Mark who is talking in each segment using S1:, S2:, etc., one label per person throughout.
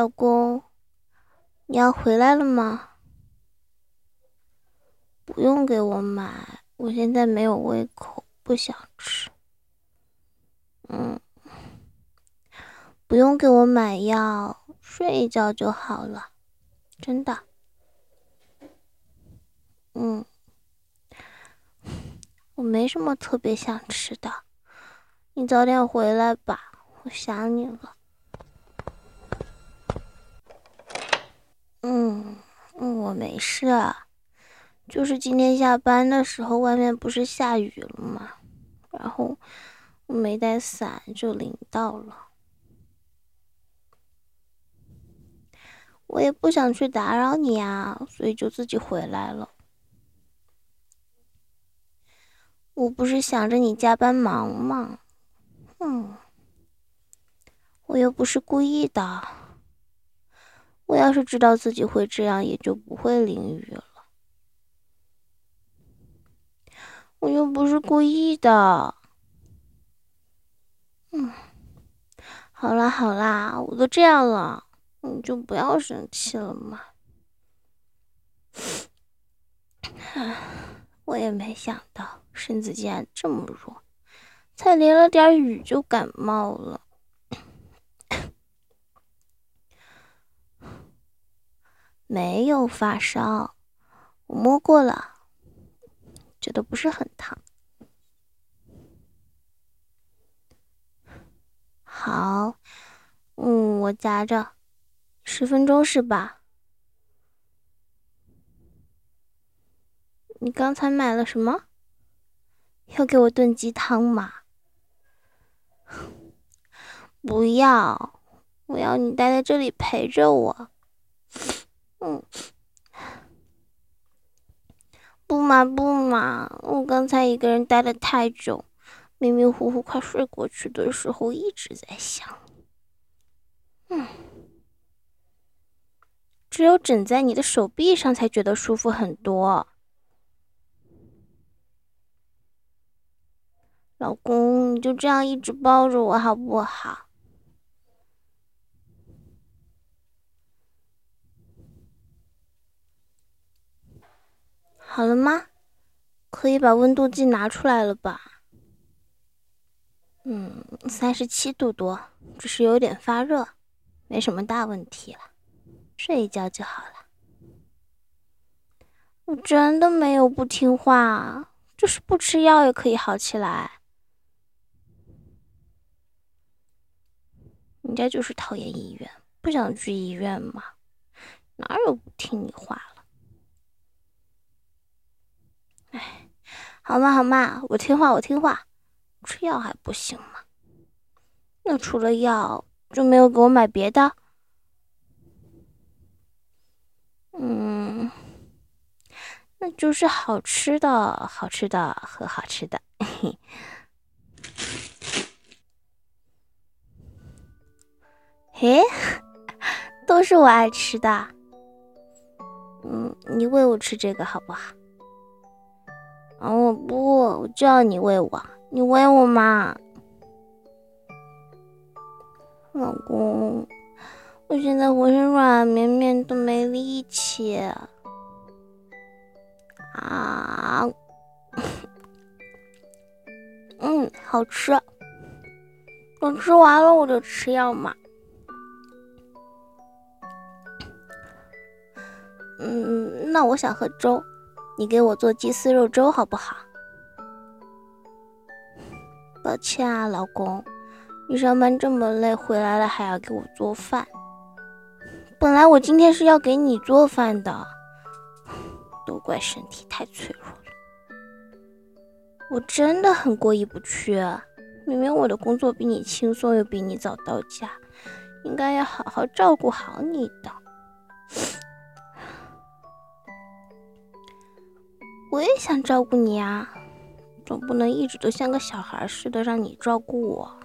S1: 老公，你要回来了吗？不用给我买，我现在没有胃口，不想吃。不用给我买药，睡一觉就好了，真的。我没什么特别想吃的，你早点回来吧，我想你了。我没事啊，就是今天下班的时候，外面不是下雨了吗？然后我没带伞就淋到了。我也不想去打扰你啊，所以就自己回来了。我不是想着你加班忙吗？我又不是故意的。我要是知道自己会这样，也就不会淋雨了。我又不是故意的。好啦好啦，我都这样了，你就不要生气了嘛。我也没想到身子竟然这么弱，才淋了点雨就感冒了。没有发烧，我摸过了，觉得不是很烫。好，我夹着10分钟是吧？你刚才买了什么？要给我炖鸡汤吗？不要，我要你待在这里陪着我。不嘛不嘛，我刚才一个人待得太久，迷迷糊糊快睡过去的时候一直在想。只有枕在你的手臂上才觉得舒服很多。老公，你就这样一直抱着我好不好？好了吗？可以把温度计拿出来了吧？37度多，只是有点发热，没什么大问题了，睡一觉就好了。我真的没有不听话，就是不吃药也可以好起来。人家就是讨厌医院，不想去医院嘛，哪有不听你话了？哎，好嘛好嘛，我听话我听话，吃药还不行吗？那除了药就没有给我买别的？那就是好吃的，好吃的和好吃的。嘿，都是我爱吃的。你喂我吃这个好不好？我不，我就要你喂我，你喂我嘛。老公，我现在浑身软绵绵都没力气啊。好吃。我吃完了我就吃药嘛。那我想喝粥，你给我做鸡丝肉粥好不好？抱歉啊，老公，你上班这么累，回来了还要给我做饭。本来我今天是要给你做饭的，都怪身体太脆弱了。我真的很过意不去，明明我的工作比你轻松，又比你早到家，应该要好好照顾好你的。我也想照顾你啊，总不能一直都像个小孩似的让你照顾我。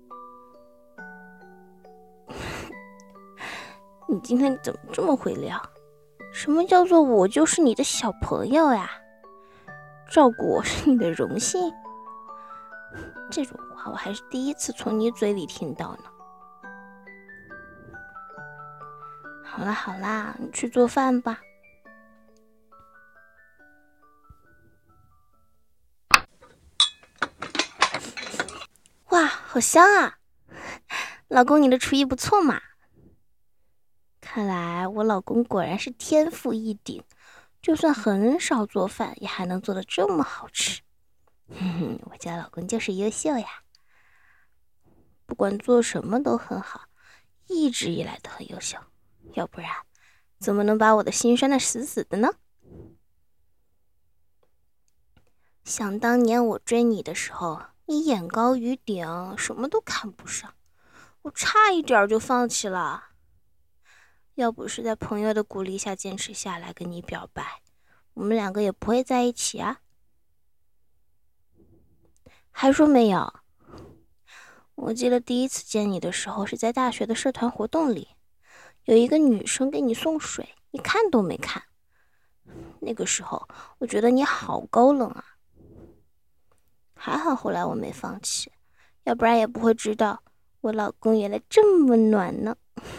S1: 你今天怎么这么会聊？什么叫做我就是你的小朋友呀？照顾我是你的荣幸？这种话我还是第一次从你嘴里听到呢。 好啦好啦，你去做饭吧。哇，好香啊！老公，你的厨艺不错嘛。看来我老公果然是天赋异禀，就算很少做饭，也还能做得这么好吃。我家老公就是优秀呀，不管做什么都很好，一直以来都很优秀，要不然怎么能把我的心拴得死死的呢？想当年我追你的时候，你眼高于顶，什么都看不上，我差一点就放弃了。要不是在朋友的鼓励下坚持下来跟你表白，我们两个也不会在一起啊。还说没有？我记得第一次见你的时候是在大学的社团活动里，有一个女生给你送水，你看都没看。那个时候我觉得你好高冷啊，还好后来我没放弃，要不然也不会知道我老公原来这么暖呢。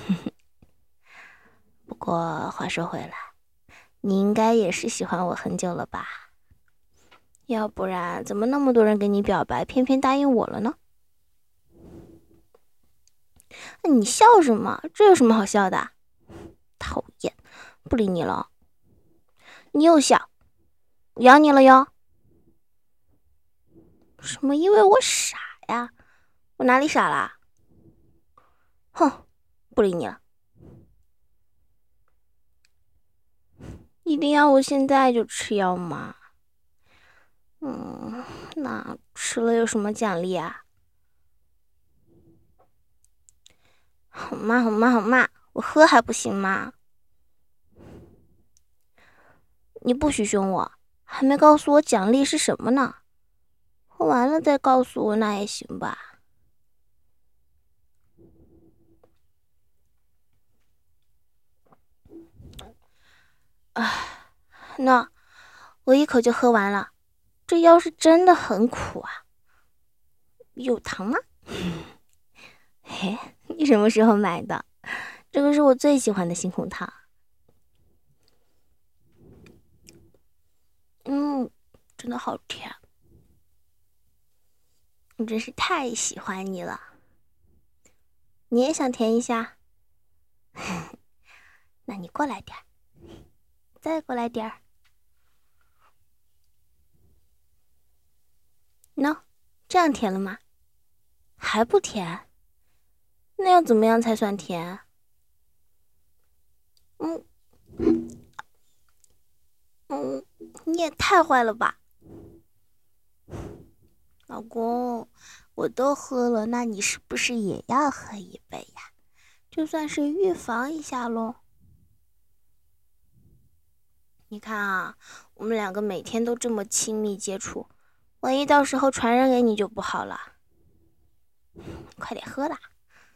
S1: 不过话说回来，你应该也是喜欢我很久了吧？要不然怎么那么多人给你表白，偏偏答应我了呢？你笑什么？这有什么好笑的？讨厌，不理你了。你又笑，我咬你了哟。什么？因为我傻呀？我哪里傻啦？哼，不理你了。一定要我现在就吃药吗？那吃了有什么奖励啊？好嘛好嘛好嘛，我喝还不行吗？你不许凶我，还没告诉我奖励是什么呢？喝完了再告诉我那也行吧。那我一口就喝完了，这药是真的很苦啊。有糖吗？嘿，你什么时候买的？这个是我最喜欢的星红糖。真的好甜。我真是太喜欢你了。你也想甜一下？那你过来点儿，再过来点儿。喏，这样甜了吗？还不甜？那要怎么样才算甜？你也太坏了吧！老公，我都喝了，那你是不是也要喝一杯呀？就算是预防一下咯。你看啊，我们两个每天都这么亲密接触，万一到时候传染给你就不好了。快点喝啦！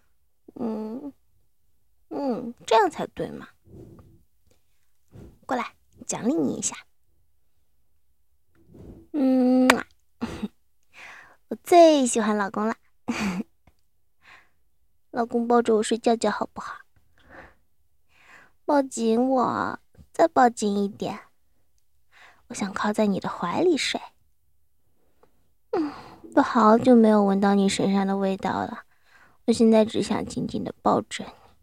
S1: 这样才对嘛。过来，奖励你一下。我最喜欢老公了。老公抱着我睡觉觉好不好？抱紧我，再抱紧一点。我想靠在你的怀里睡。都好久没有闻到你身上的味道了，我现在只想紧紧的抱着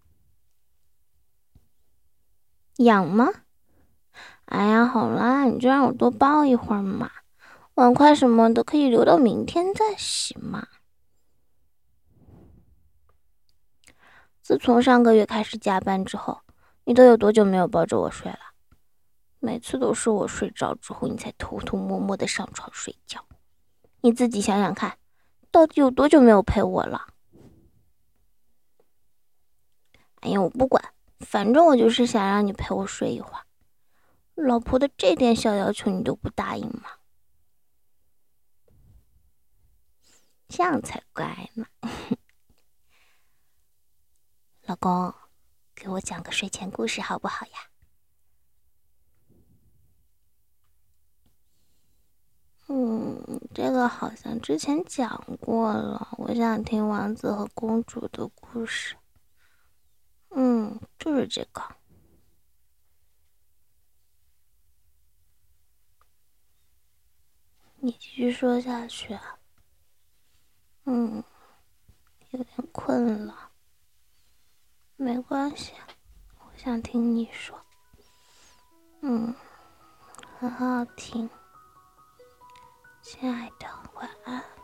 S1: 你。痒吗？哎呀，好啦，你就让我多抱一会儿嘛，碗筷什么的可以留到明天再洗嘛。自从上个月开始加班之后，你都有多久没有抱着我睡了？每次都是我睡着之后，你才偷偷摸摸的上床睡觉。你自己想想看，到底有多久没有陪我了？哎呀，我不管，反正我就是想让你陪我睡一会儿。老婆的这点小要求你都不答应吗？这样才乖嘛。老公，给我讲个睡前故事好不好呀？这个好像之前讲过了。我想听王子和公主的故事。 就是这个。你继续说下去啊。有点困了。没关系，我想听你说。很好听。亲爱的，晚安。